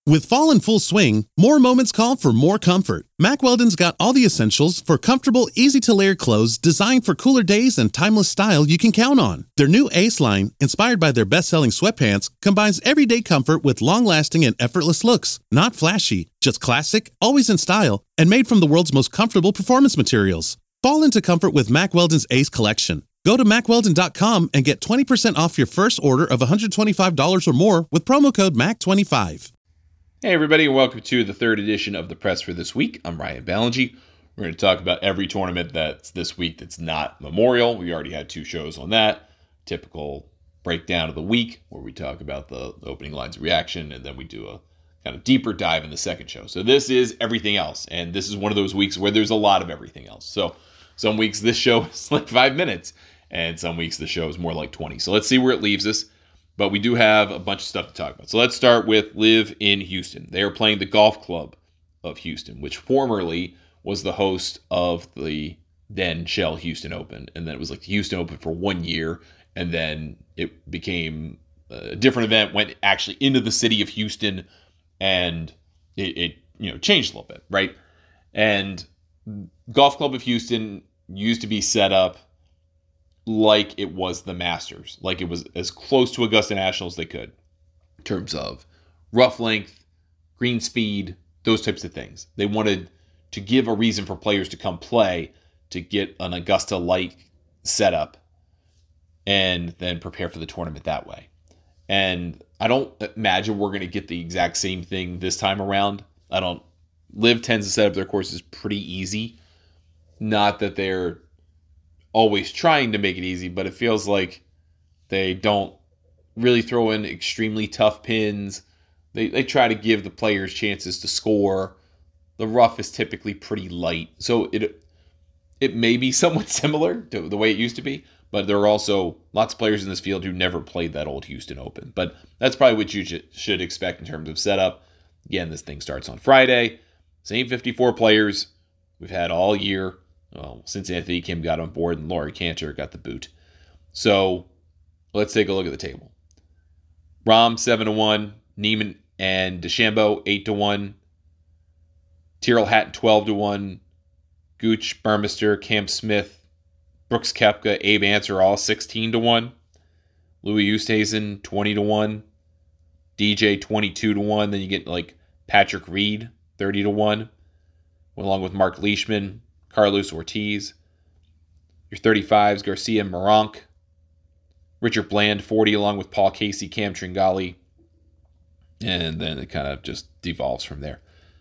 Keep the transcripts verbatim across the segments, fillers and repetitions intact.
With fall in full swing, more moments call for more comfort. Mack Weldon's got all the essentials for comfortable, easy-to-layer clothes designed for cooler days and timeless style you can count on. Their new Ace line, inspired by their best-selling sweatpants, combines everyday comfort with long-lasting and effortless looks. Not flashy, just classic, always in style, and made from the world's most comfortable performance materials. Fall into comfort with Mack Weldon's Ace collection. Go to mack weldon dot com and get twenty percent off your first order of one hundred twenty-five dollars or more with promo code M A C twenty-five. Hey everybody, and welcome to the third edition of the Press for this week. I'm Ryan Ballingy. We're going to talk about every tournament that's this week that's not Memorial. We already had two shows on that. Typical breakdown of the week where we talk about the opening lines of reaction, and then we do a kind of deeper dive in the second show. So this is everything else, and this is one of those weeks where there's a lot of everything else. So some weeks this show is like five minutes, and some weeks the show is more like twenty. So let's see where it leaves us. But we do have a bunch of stuff to talk about. So let's start with Live in Houston. They are playing the Golf Club of Houston, which formerly was the host of the then Shell Houston Open. And then it was like the Houston Open for one year. And then it became a different event, went actually into the city of Houston, and it, it you know changed a little bit, right? And Golf Club of Houston used to be set up like it was the Masters, like it was as close to Augusta National as they could in terms of rough length, green speed, those types of things. They wanted to give a reason for players to come play, to get an Augusta-like setup, and then prepare for the tournament that way. And I don't imagine we're going to get the exact same thing this time around. I don't. Liv tends to set up their courses pretty easy. Not that they're always trying to make it easy, but it feels like they don't really throw in extremely tough pins. They they try to give the players chances to score. The rough is typically pretty light, so it it may be somewhat similar to the way it used to be, but there are also lots of players in this field who never played that old Houston Open. But that's probably what you should expect in terms of setup. Again, this thing starts on Friday. Same fifty-four players we've had all year. Well, since Anthony Kim got on board and Laurie Cantor got the boot. So let's take a look at the table. Rahm, seven to one. Neiman and DeChambeau, eight to one. Tyrrell Hatton, twelve to one. Gooch, Burmester, Cam Smith, Brooks Koepka, Abe Ancer, all sixteen to one. Louis Oosthuizen, twenty to one. D J, twenty-two to one. Then you get like Patrick Reed, thirty to one. Along with Mark Leishman, Carlos Ortiz. Your thirty-fives, Garcia Meronk. Richard Bland, forty, along with Paul Casey, Cam Tringali. And then it kind of just devolves from there.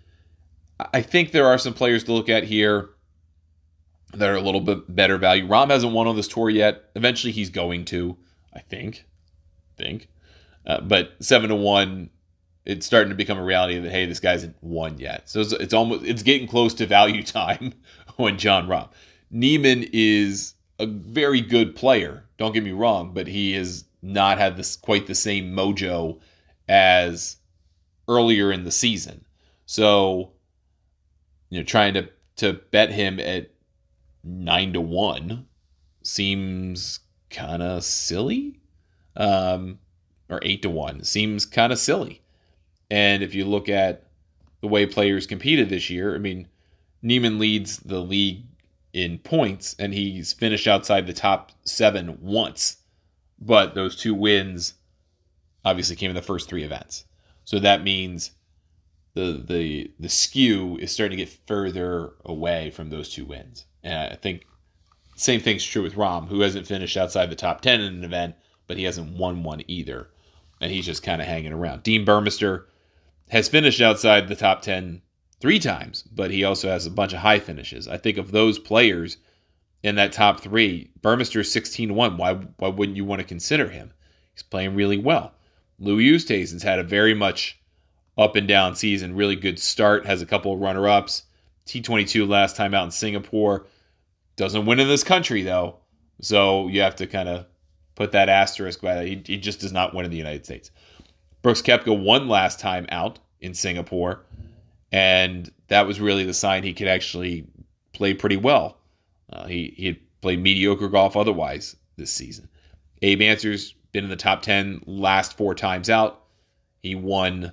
I think there are some players to look at here that are a little bit better value. Rahm hasn't won on this tour yet. Eventually he's going to, I think. think. Uh, but seven to one, it's starting to become a reality that, hey, this guy hasn't won yet. So it's, it's almost it's getting close to value time on Jon Rahm. Neiman is a very good player, don't get me wrong, but he has not had this quite the same mojo as earlier in the season. So, you know, trying to, to bet him at nine to one seems kind of silly. Um, or eight to one seems kind of silly. And if you look at the way players competed this year, I mean, Neiman leads the league in points, and he's finished outside the top seven once. But those two wins obviously came in the first three events. So that means the the the skew is starting to get further away from those two wins. And I think same thing's true with Rahm, who hasn't finished outside the top ten in an event, but he hasn't won one either. And he's just kind of hanging around. Dean Burmester has finished outside the top ten three times, but he also has a bunch of high finishes. I think of those players in that top three, Burmester is sixteen to one. Why, why wouldn't you want to consider him? He's playing really well. Louis Oosthuizen's had a very much up and down season, really good start, has a couple of runner-ups. T twenty-two last time out in Singapore. Doesn't win in this country, though. So you have to kind of put that asterisk by that. He, he just does not win in the United States. Brooks Koepka won last time out in Singapore, and that was really the sign he could actually play pretty well. Uh, he, he had played mediocre golf otherwise this season. Abe Ancer's been in the top ten last four times out. He won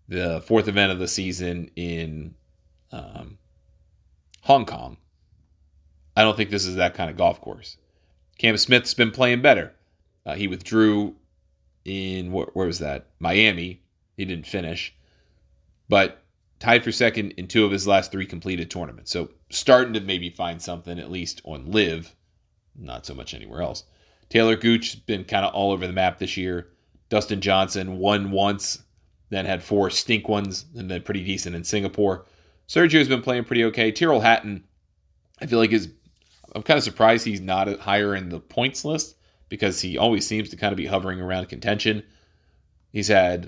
the fourth event of the season in um, Hong Kong. I don't think this is that kind of golf course. Cam Smith's been playing better. Uh, he withdrew in, where, where was that? Miami. He didn't finish. But tied for second in two of his last three completed tournaments. So starting to maybe find something, at least on Live. Not so much anywhere else. Taylor Gooch has been kind of all over the map this year. Dustin Johnson won once, then had four stink ones, and then pretty decent in Singapore. Sergio's been playing pretty okay. Tyrrell Hatton, I feel like is, I'm kind of surprised he's not higher in the points list because he always seems to kind of be hovering around contention. He's had,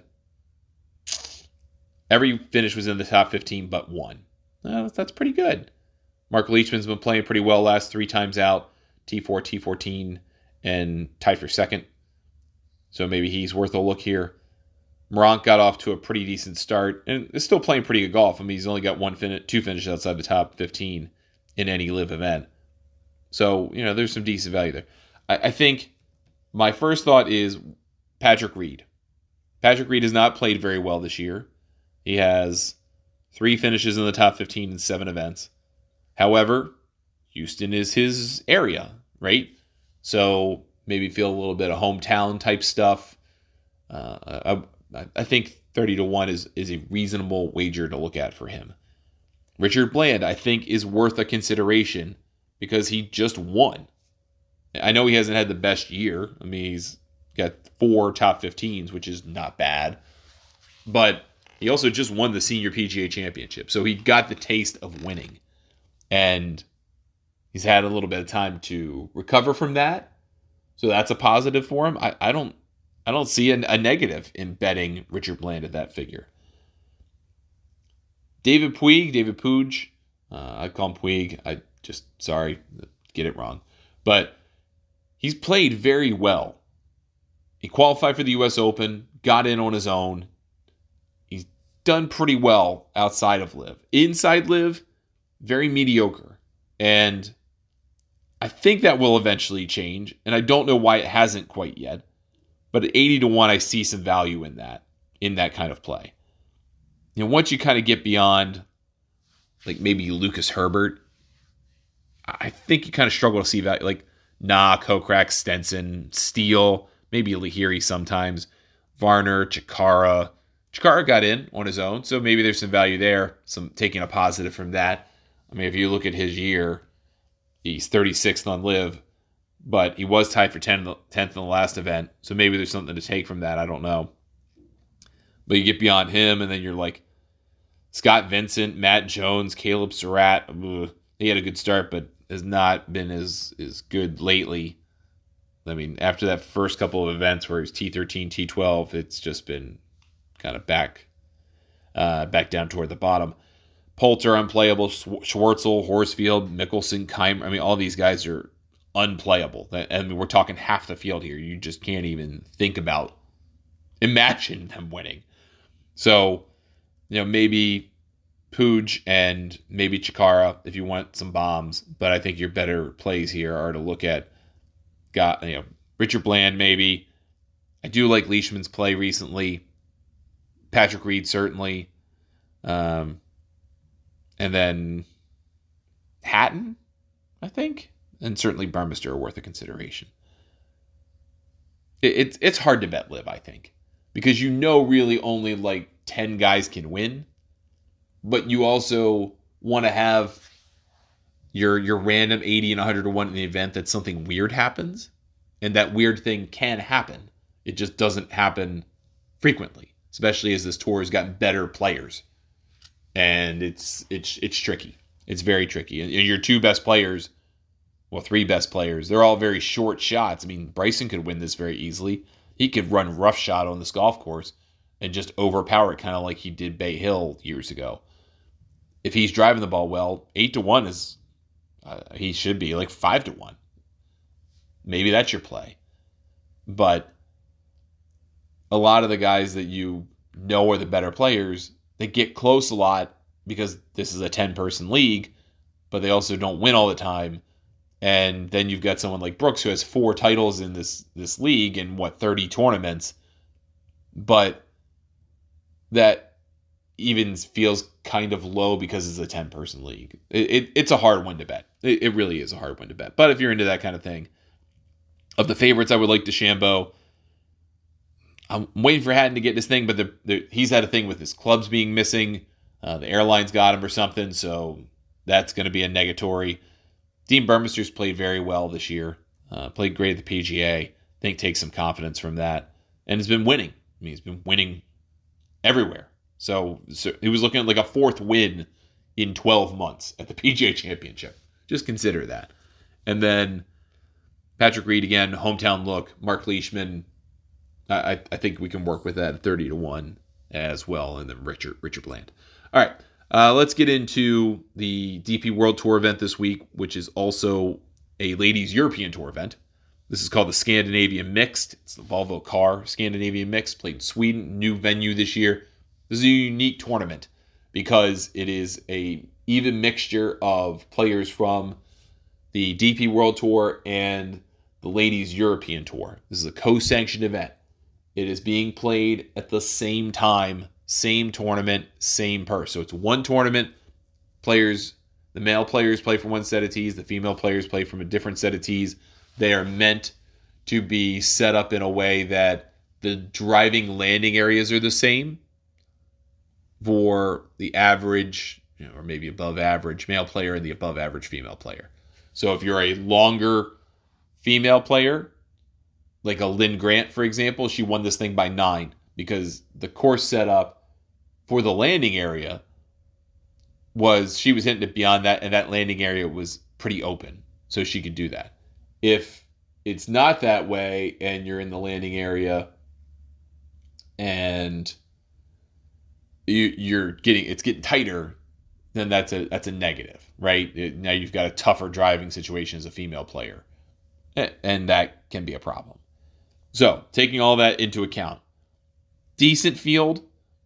every finish was in the top fifteen but one. Well, that's pretty good. Mark Leachman's been playing pretty well last three times out. T four, T fourteen, and tied for second. So maybe he's worth a look here. Morant got off to a pretty decent start and is still playing pretty good golf. I mean, he's only got one fin- two finishes outside the top fifteen in any live event. So, you know, there's some decent value there. I, I think my first thought is Patrick Reed. Patrick Reed has not played very well this year. He has three finishes in the top fifteen in seven events. However, Houston is his area, right? So maybe feel a little bit of hometown type stuff. Uh, I, I think thirty to one is, is a reasonable wager to look at for him. Richard Bland, I think, is worth a consideration because he just won. I know he hasn't had the best year. I mean, he's got four top fifteens, which is not bad. But he also just won the Senior P G A Championship. So he got the taste of winning. And he's had a little bit of time to recover from that. So that's a positive for him. I, I don't I don't see a, a negative in betting Richard Bland at that figure. David Puig, David Puig, uh, I call him Puig. I just, sorry, get it wrong. But he's played very well. He qualified for the U S Open, got in on his own. He's done pretty well outside of Live. Inside Live, very mediocre. And I think that will eventually change. And I don't know why it hasn't quite yet. But at eighty to one, I see some value in that, in that kind of play. You know, once you kind of get beyond, like maybe Lucas Herbert, I think you kind of struggle to see value. Like, nah, Kokrak, Stenson, Steele, maybe Lahiri sometimes, Varner, Chikara. Chikara got in on his own, so maybe there's some value there, some taking a positive from that. I mean, if you look at his year, he's thirty-sixth on Live, but he was tied for tenth in the last event, so maybe there's something to take from that. I don't know. But you get beyond him, and then you're like, Scott Vincent, Matt Jones, Caleb Surratt. Ugh, he had a good start, but has not been as, as good lately. I mean, after that first couple of events where he was T thirteen, T twelve, it's just been kind of back uh, back down toward the bottom. Poulter, unplayable. Schwartzel, Horsfield, Mickelson, Keimer. I mean, all these guys are unplayable. I mean, we're talking half the field here. You just can't even think about, imagine them winning. So, you know, maybe Puig and maybe Chikara if you want some bombs. But I think your better plays here are to look at, got you know, Richard Bland maybe. I do like Leishman's play recently. Patrick Reed certainly. Um, and then Hatton, I think. And certainly Burmester are worth a consideration. It, it's it's hard to bet Live, I think. Because you know really only like ten guys can win. But you also want to have your your random eighty and one hundred to one in the event that something weird happens. And that weird thing can happen. It just doesn't happen frequently. Especially as this tour has gotten better players. And it's it's it's tricky. It's very tricky. And your two best players, well, three best players, they're all very short shots. I mean, Bryson could win this very easily. He could run roughshod on this golf course and just overpower it, kind of like he did Bay Hill years ago. If he's driving the ball well, eight to one is, uh, he should be like five to one. Maybe that's your play. But a lot of the guys that you know are the better players, they get close a lot because this is a ten-person league, but they also don't win all the time. And then you've got someone like Brooks who has four titles in this this league and, what, thirty tournaments. But that even feels kind of low because it's a ten-person league. It, it, it's a hard one to bet. It, it really is a hard one to bet. But if you're into that kind of thing, of the favorites, I would like DeChambeau. I'm waiting for Hatton to get this thing, but the, the, he's had a thing with his clubs being missing. Uh, the airlines got him or something, so that's going to be a negatory. Dean Burmester's played very well this year. Uh, played great at the P G A. I think takes some confidence from that. And has been winning. I mean, he's been winning everywhere. So, so he was looking at like a fourth win in twelve months at the P G A Championship. Just consider that. And then Patrick Reed again, hometown look. Mark Leishman, I, I think we can work with that at thirty to one as well. And then Richard Richard Bland. All right, uh, let's get into the D P World Tour event this week, which is also a ladies European Tour event. This is called the Scandinavian Mixed. It's the Volvo Car Scandinavian Mixed, played in Sweden, new venue this year. This is a unique tournament because it is a even mixture of players from the D P World Tour and the Ladies European Tour. This is a co-sanctioned event. It is being played at the same time, same tournament, same purse. So it's one tournament. Players, the male players play from one set of tees. The female players play from a different set of tees. They are meant to be set up in a way that the driving landing areas are the same for the average, you know, or maybe above average male player and the above average female player. So if you're a longer female player, like a Lynn Grant, for example, she won this thing by nine because the course setup for the landing area was, she was hitting it beyond that, and that landing area was pretty open, so she could do that. If it's not that way and you're in the landing area and you, you're getting, it's getting tighter, then that's a that's a negative, right? It, now you've got a tougher driving situation as a female player, and that can be a problem. So taking all that into account, decent field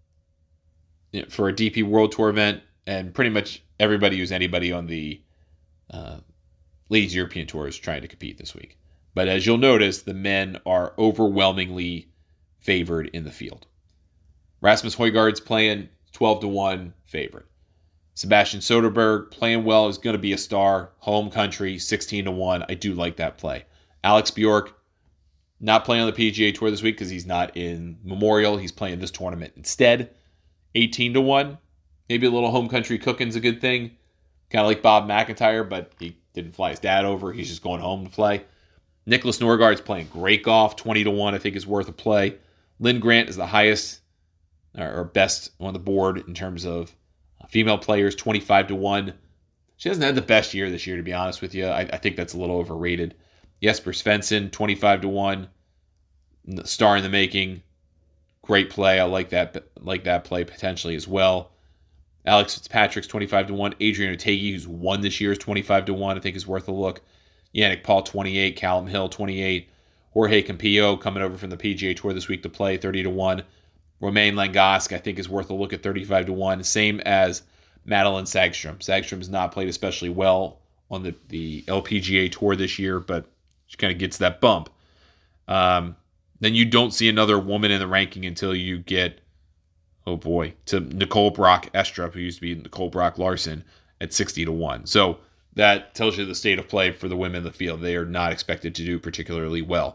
for a D P World Tour event, and pretty much everybody who's anybody on the uh, Ladies European Tour is trying to compete this week. But as you'll notice, the men are overwhelmingly favored in the field. Rasmus Højgaard's playing twelve to one favorite. Sebastian Soderberg playing well, is going to be a star. Home country, sixteen to one. I do like that play. Alex Bjork not playing on the P G A Tour this week because he's not in Memorial. He's playing this tournament instead. eighteen to one. Maybe a little home country cooking's a good thing. Kind of like Bob McIntyre, but he didn't fly his dad over. He's just going home to play. Nicholas Norgaard's playing great golf. twenty to one I think is worth a play. Lynn Grant is the highest or best on the board in terms of female players, twenty-five to one. She hasn't had the best year this year, to be honest with you. I, I think that's a little overrated. Jesper Svensson, twenty-five to one. Star in the making. Great play. I like that like that play potentially as well. Alex Fitzpatrick's twenty-five to one. Adrian Otaegui, who's won this year, is twenty-five to one. I think is worth a look. Yannick Paul, twenty-eight. Callum Hill, twenty-eight. Jorge Campillo coming over from the P G A Tour this week to play, thirty to one. Romain Langasque, I think, is worth a look at thirty-five to one. Same as Madeline Sagstrom. Sagstrom has not played especially well on the, the L P G A Tour this year, but she kind of gets that bump. Um, then you don't see another woman in the ranking until you get, oh boy, to Nicole Brock Estrup, who used to be Nicole Brock Larson, at sixty to one. So that tells you the state of play for the women in the field. They are not expected to do particularly well.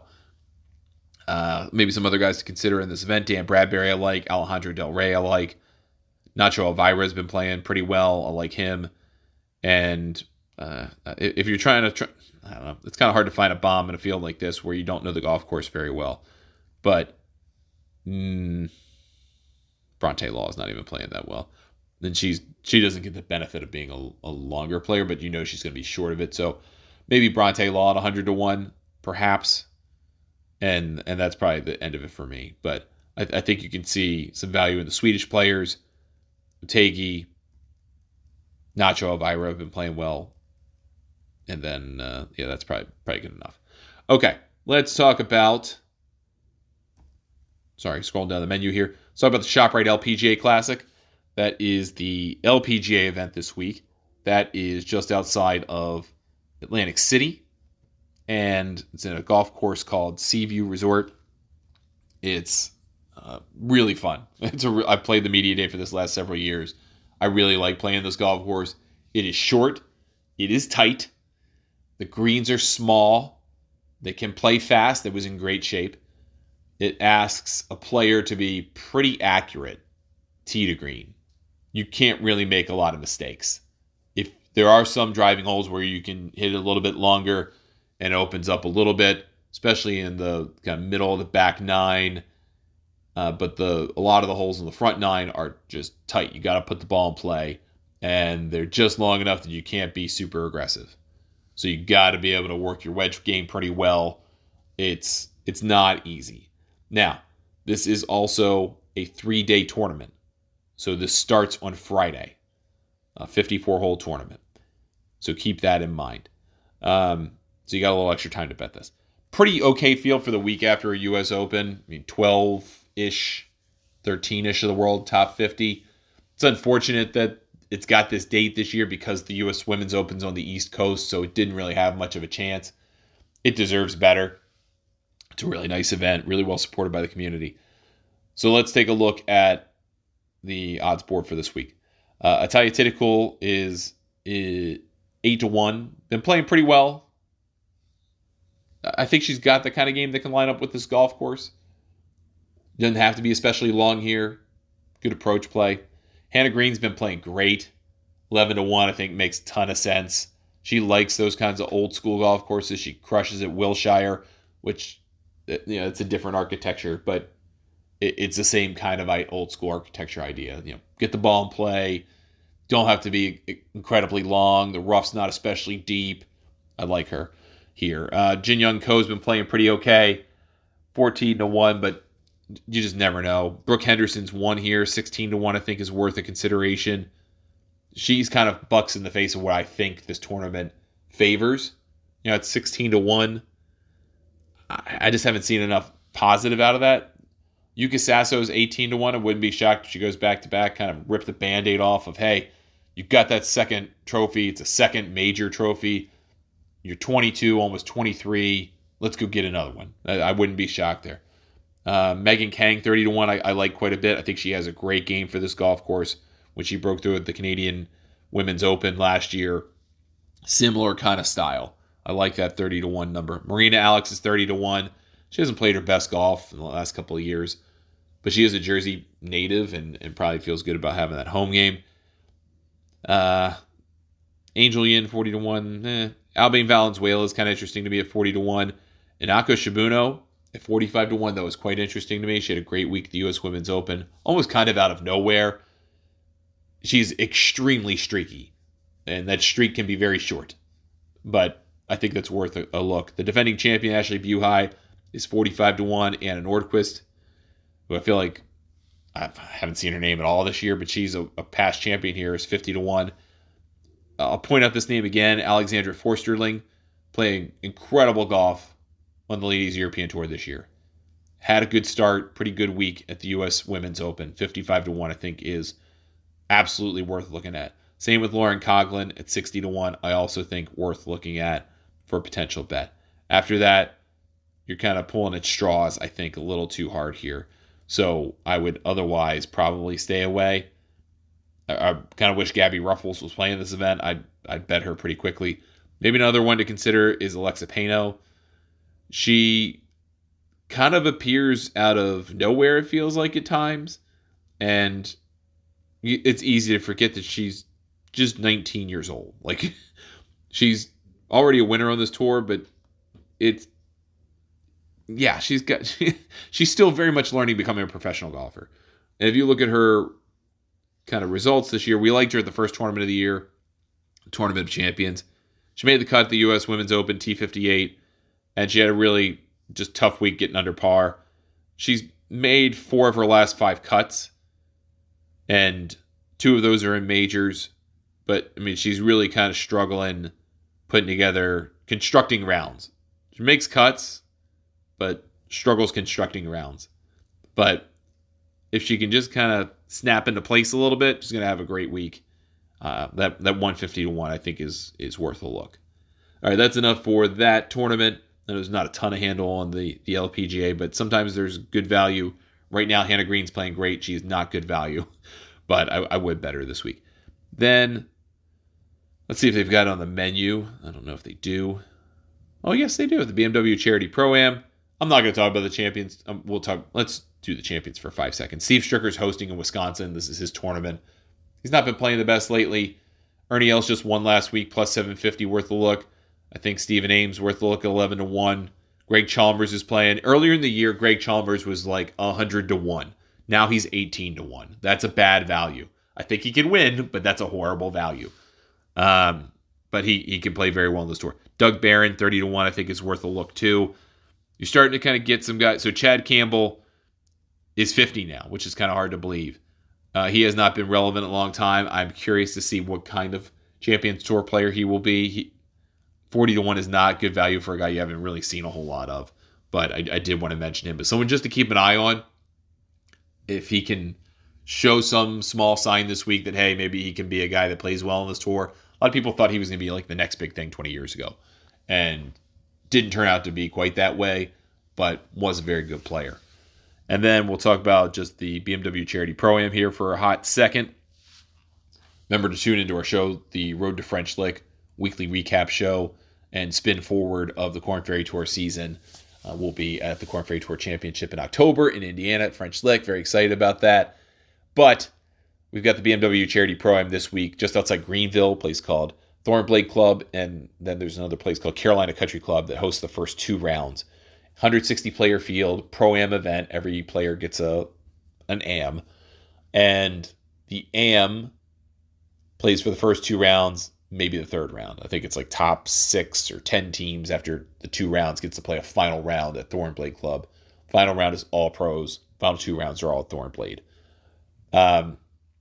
Uh, maybe some other guys to consider in this event. Dan Bradbury I like. Alejandro Del Rey I like. Nacho Elvira has been playing pretty well. I like him. And uh, if you're trying to, try, I don't know, it's kind of hard to find a bomb in a field like this where you don't know the golf course very well. But mm, Bronte Law is not even playing that well. Then she's she doesn't get the benefit of being a, a longer player, but you know she's going to be short of it. So maybe Bronte Law at one hundred to one, perhaps. And and that's probably the end of it for me. But I, I think you can see some value in the Swedish players. Otaegui, Nacho Elvira have been playing well. And then, uh, yeah, that's probably probably good enough. Okay, let's talk about... Sorry, scrolling down the menu here. Let's talk about the ShopRite L P G A Classic. That is the L P G A event this week. That is just outside of Atlantic City. And it's in a golf course called Seaview Resort. It's Uh, really fun. It's a re- I played the media day for this last several years. I really like playing this golf course. It is short. It is tight. The greens are small. They can play fast. It was in great shape. It asks a player to be pretty accurate tee to green. You can't really make a lot of mistakes. If there are some driving holes where you can hit it a little bit longer and it opens up a little bit, especially in the kind of middle of the back nine. Uh, but the a lot of the holes in the front nine are just tight. You got to put the ball in play, and they're just long enough that you can't be super aggressive. So you got to be able to work your wedge game pretty well. It's it's not easy. Now, this is also a three-day tournament. So this starts on Friday, a fifty-four hole tournament. So keep that in mind. Um, so you got a little extra time to bet this. Pretty okay field for the week after a U S Open. I mean, twelve-ish, thirteen-ish of the world, top fifty. It's unfortunate that it's got this date this year because the U S Women's Open's on the East Coast, so it didn't really have much of a chance. It deserves better. It's a really nice event, really well supported by the community. So let's take a look at the odds board for this week. Uh, Italia Titicul is, is eight to one. Been playing pretty well. I think she's got the kind of game that can line up with this golf course. Doesn't have to be especially long here. Good approach play. Hannah Green's been playing great. eleven to one, I think, makes a ton of sense. She likes those kinds of old school golf courses. She crushes at Wilshire, which, you know, it's a different architecture, but it's the same kind of old school architecture idea. You know, get the ball in play. Don't have to be incredibly long. The rough's not especially deep. I like her here. Uh, Jin Young Ko's been playing pretty okay. fourteen to one, but you just never know. Brooke Henderson's won here. sixteen to one, I think, is worth a consideration. She's kind of bucks in the face of what I think this tournament favors. You know, it's sixteen to one. I, I just haven't seen enough positive out of that. Yuka Sasso's eighteen to one. I wouldn't be shocked if she goes back to back, kind of rip the Band-Aid off of, hey, you got that second trophy. It's a second major trophy. You're twenty-two, almost twenty-three. Let's go get another one. I, I wouldn't be shocked there. Uh, Megan Kang, thirty to one, I, I like quite a bit. I think she has a great game for this golf course when she broke through at the Canadian Women's Open last year. Similar kind of style. I like that thirty to one number. Marina Alex is thirty to one. She hasn't played her best golf in the last couple of years, but she is a Jersey native and, and probably feels good about having that home game. Uh, Angel Yin, forty to one. Eh. Albane Valenzuela is kind of interesting to me at forty to one. Inako Shibuno at forty-five to one, that was quite interesting to me. She had a great week at the U S Women's Open, almost kind of out of nowhere. She's extremely streaky, and that streak can be very short, but I think that's worth a, a look. The defending champion, Ashley Buhai, is forty-five to one. Anna Nordquist, who I feel like I haven't seen her name at all this year, but she's a, a past champion here, is fifty to one. I'll point out this name again, Alexandra Forsterling, playing incredible golf on the Ladies European Tour this year. Had a good start, pretty good week at the U S Women's Open. fifty-five to one, I think, is absolutely worth looking at. Same with Lauren Coughlin at sixty to one. I also think worth looking at for a potential bet. After that, you're kind of pulling at straws, I think, a little too hard here. So I would otherwise probably stay away. I, I kind of wish Gabby Ruffles was playing this event. I'd, I'd bet her pretty quickly. Maybe another one to consider is Alexa Pano. She kind of appears out of nowhere, it feels like at times. And it's easy to forget that she's just nineteen years old. Like, she's already a winner on this tour, but it's, yeah, she's got, she, she's still very much learning becoming a professional golfer. And if you look at her kind of results this year, we liked her at the first tournament of the year, Tournament of Champions. She made the cut at the U S Women's Open T fifty-eight, and she had a really just tough week getting under par. She's made four of her last five cuts, and two of those are in majors. But, I mean, she's really kind of struggling putting together, constructing rounds. She makes cuts, but struggles constructing rounds. But if she can just kind of snap into place a little bit, she's going to have a great week. Uh, that that one fifty to one, I think, is is worth a look. All right, that's enough for that tournament. There's not a ton of handle on the, the L P G A, but sometimes there's good value Right now, Hannah Green's playing great. She is not good value, but I, I would bet her this week. Then, let's see if they've got it on the menu. I don't know if they do. Oh, yes, they do. The B M W Charity Pro-Am. I'm not going to talk about the champions. Um, we'll talk. Let's do the champions for five seconds. Steve Stricker's hosting in Wisconsin. This is his tournament. He's not been playing the best lately. Ernie Els just won last week, plus seven fifty, worth a look. I think Stephen Ames worth a look, eleven to one. Greg Chalmers is playing. Earlier in the year, Greg Chalmers was like one hundred to one. Now he's eighteen to one. That's a bad value. I think he can win, but that's a horrible value. Um, but he he can play very well in this tour. Doug Barron, thirty to one, I think is worth a look too. You're starting to kind of get some guys. So Chad Campbell is fifty now, which is kind of hard to believe. Uh, he has not been relevant in a long time. I'm curious to see what kind of Champions Tour player he will be. He, forty to one is not good value for a guy you haven't really seen a whole lot of. But I, I did want to mention him. But someone just to keep an eye on, if he can show some small sign this week that, hey, maybe he can be a guy that plays well on this tour. A lot of people thought he was going to be like the next big thing twenty years ago. And didn't turn out to be quite that way, but was a very good player. And then we'll talk about just the B M W Charity Pro-Am here for a hot second. Remember to tune into our show, the Road to French Lick weekly recap show and spin forward of the Korn Ferry Tour season. Uh, we'll be at the Korn Ferry Tour Championship in October in Indiana at French Lick. Very excited about that. But we've got the B M W Charity Pro-Am this week just outside Greenville, a place called Thornblade Club. And then there's another place called Carolina Country Club that hosts the first two rounds. one hundred sixty player field, Pro-Am event. Every player gets a an A M. And the A M plays for the first two rounds, maybe the third round. I think it's like top six or ten teams after the two rounds gets to play a final round at Thornblade Club. Final round is all pros. Final two rounds are all at Thornblade. Um,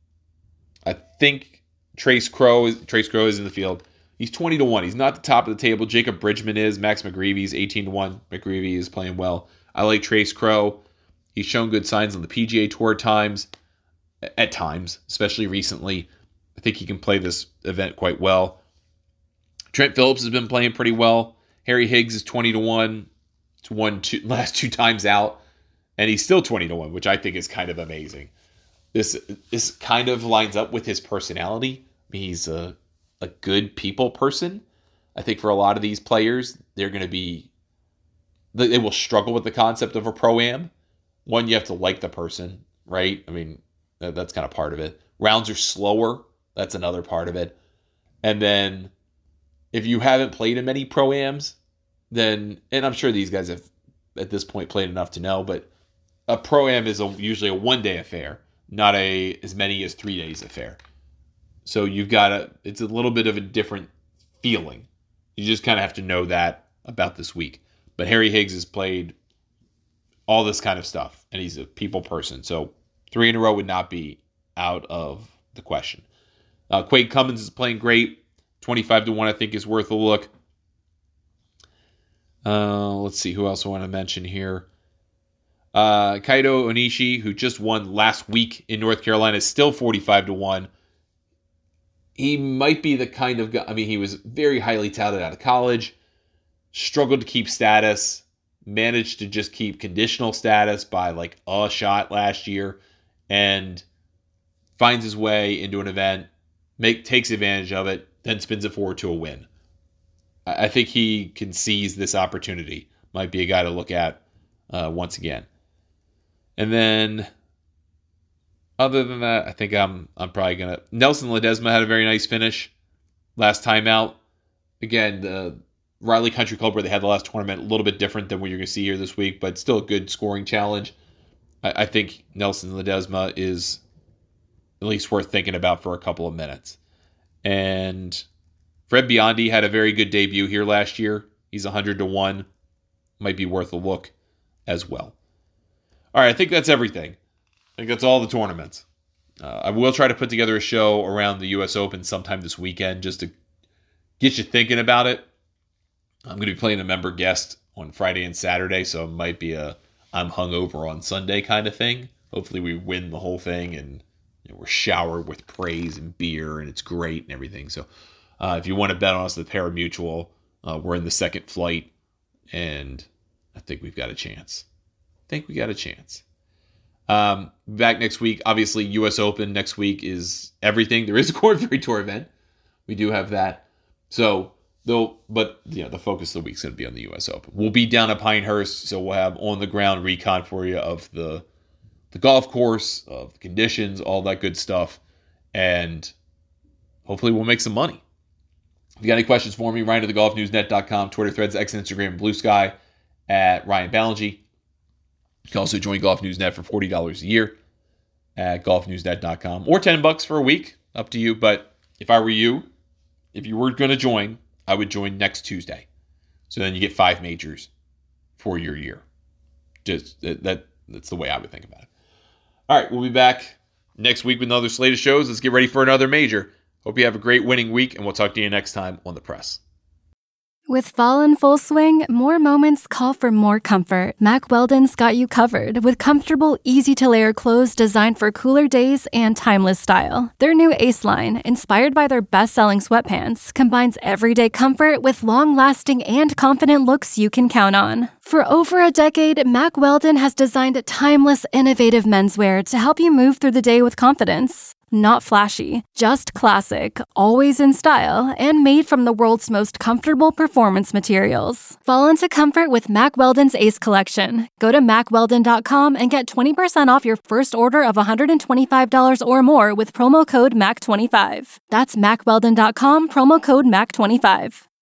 I think Trace Crow is Trace Crow is in the field. He's twenty to one. He's not the top of the table. Jacob Bridgman is. Max McGreevy's eighteen to one. McGreevy is playing well. I like Trace Crow. He's shown good signs on the P G A Tour times, at times, especially recently. I think he can play this event quite well. Trent Phillips has been playing pretty well. Harry Higgs is twenty to one. It's won two, last two times out. And he's still twenty to one, which I think is kind of amazing. This, this kind of lines up with his personality. He's a a good people person. I think for a lot of these players, they're going to be, they will struggle with the concept of a Pro-Am. One, you have to like the person, right? I mean, that's kind of part of it. Rounds are slower. That's another part of it. And then if you haven't played in many Pro-Ams, then, and I'm sure these guys have at this point played enough to know, but a Pro-Am is a, usually a one-day affair, not a as many as three days affair. So you've got a, it's a little bit of a different feeling. You just kind of have to know that about this week. But Harry Higgs has played all this kind of stuff, and he's a people person. So three in a row would not be out of the question. Uh, Quade Cummins is playing great. twenty-five to one, I think, is worth a look. Uh, let's see who else I want to mention here. Uh, Kaito Onishi, who just won last week in North Carolina, is still forty-five to one. He might be the kind of guy, I mean, he was very highly touted out of college, struggled to keep status, managed to just keep conditional status by like a shot last year, and finds his way into an event, make takes advantage of it, then spins it forward to a win. I think he can seize this opportunity. Might be a guy to look at uh, once again. And then, other than that, I think I'm I'm probably gonna. Nelson Ledesma had a very nice finish last time out. Again, the Riley Country Club where they had the last tournament, a little bit different than what you're gonna see here this week, but still a good scoring challenge. I, I think Nelson Ledesma is at least worth thinking about for a couple of minutes. And Fred Biondi had a very good debut here last year. He's one hundred to one. Might be worth a look as well. All right, I think that's everything. I think that's all the tournaments. Uh, I will try to put together a show around the U S Open sometime this weekend just to get you thinking about it. I'm going to be playing a member guest on Friday and Saturday, so it might be a I'm hungover on Sunday kind of thing. Hopefully we win the whole thing and you know, we're showered with praise and beer and it's great and everything. So uh, if you want to bet on us at Parimutuel, uh, we're in the second flight and I think we've got a chance. I think we got a chance. Um, back next week. Obviously, U S Open next week is everything. There is a Korn Ferry Tour event. We do have that. So, though, but you know, the focus of the week is going to be on the U S Open. We'll be down at Pinehurst, so we'll have on the ground recon for you of the the golf course, of the conditions, all that good stuff, and hopefully we'll make some money. If you got any questions for me, Ryan to the golf news net dot com, Twitter, Threads, X, Instagram, Blue Sky at Ryan Ballingy. You can also join Golf News Net for forty dollars a year at golf news net dot com or ten bucks for a week, up to you. But if I were you, if you were going to join, I would join next Tuesday. So then you get five majors for your year. Just that, that that's the way I would think about it. All right, we'll be back next week with another slate of shows. Let's get ready for another major. Hope you have a great winning week, and we'll talk to you next time on The Press. With fall in full swing, more moments call for more comfort. Mack Weldon's got you covered with comfortable, easy-to-layer clothes designed for cooler days and timeless style. Their new Ace line, inspired by their best-selling sweatpants, combines everyday comfort with long-lasting and confident looks you can count on. For over a decade, Mack Weldon has designed timeless, innovative menswear to help you move through the day with confidence. Not flashy, just classic, always in style, and made from the world's most comfortable performance materials. Fall into comfort with Mack Weldon's Ace Collection. Go to mack weldon dot com and get twenty percent off your first order of one hundred twenty-five dollars or more with promo code M A C twenty-five. That's mack weldon dot com, promo code M A C twenty-five.